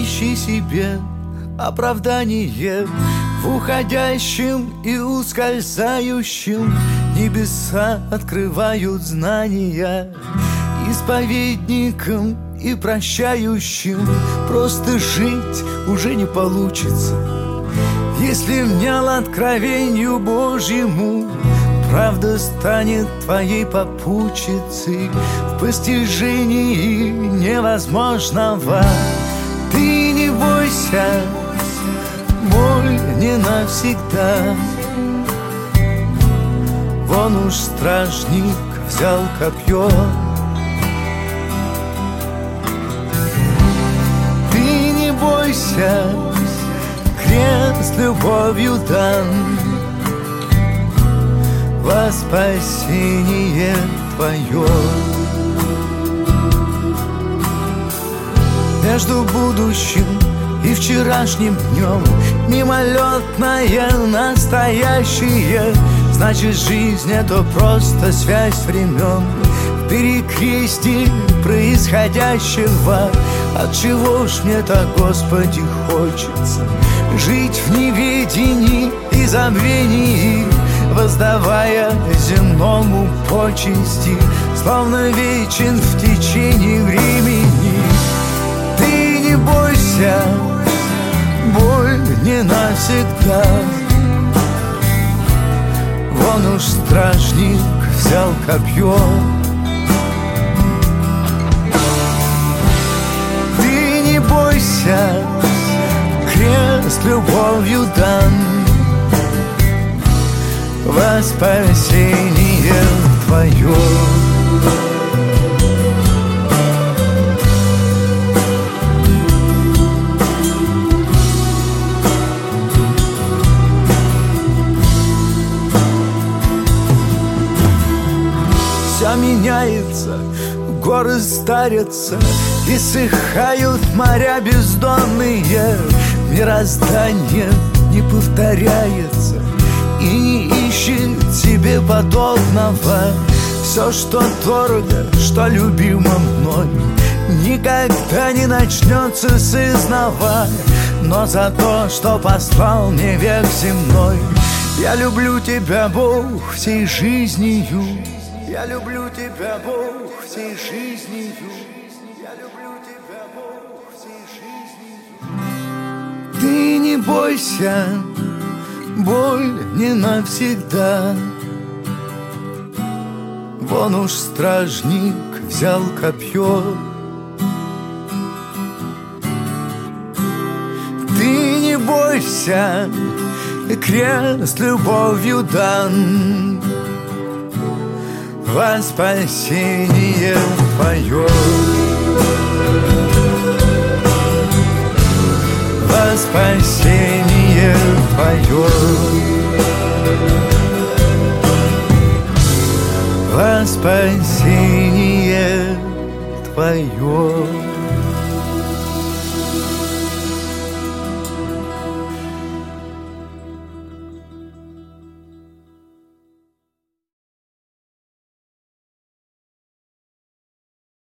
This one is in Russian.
ищи себе оправдание в уходящем и ускользающем. Небеса открывают знания исповедникам и прощающим. Просто жить уже не получится, если внял откровению Божьему. Правда станет твоей попутчицей в постижении невозможного. Ты не бойся, боль не навсегда. Вон уж стражник взял копье. Ты не бойся, крест любовью дан во спасение твое. Между будущим и вчерашним днем мимолетное настоящее. Значит, жизнь — это просто связь времен в перекрестии происходящего. Отчего ж мне так, Господи, хочется жить в неведении и забвении, воздавая земному почести, словно вечен в течение времени. Ты не бойся, боль не навсегда. Вон уж стражник взял копье. Ты не бойся, крест любовью дан во спасение твое. Все меняется, горы старятся, иссыхают моря бездонные. Мироздание не повторяется и не ищет себе подобного. Все, что дорого, что любимо мной, никогда не начнется с изнова. Но за то, что послал мне век земной, я люблю тебя, Бог, всей жизнью. Я люблю тебя, Бог, всей жизнью. Я люблю тебя, Бог, всей жизнью. Ты не бойся, боль не навсегда. Вон уж стражник взял копье. Ты не бойся, крест любовью дан во спасение твое. Во спасение твое. Во спасение твое.